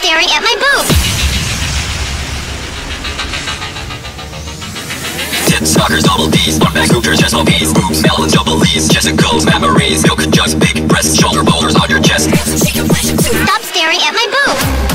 staring at my boob. Tits, suckers, double D's, buttback, hookers, just LPs, boobs, melons, double E's, Jessica's memories, milk, just big breasts, shoulder boulders on your chest. Stop staring at my boob.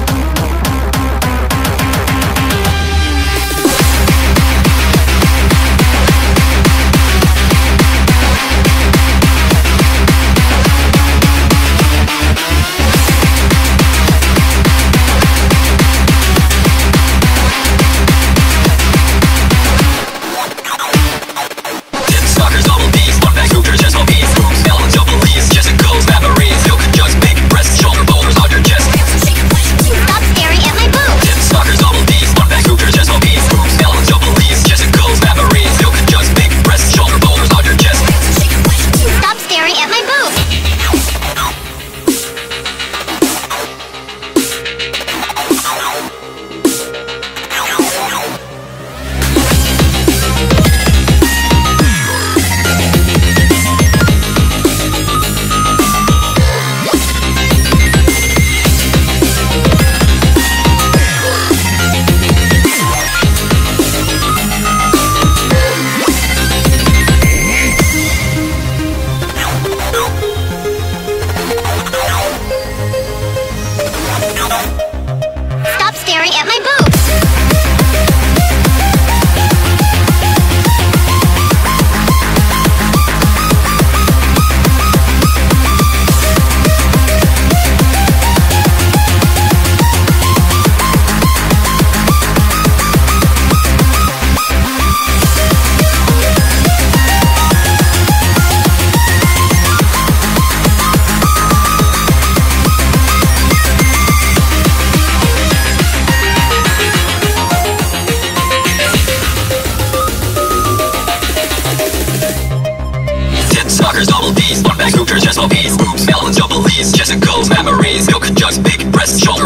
Stop staring at my boob. Suckers, double D's, buttback, hookers, just LPs, boobs, melons, double E's, Jessica's memories, milk, just big breasts, shoulder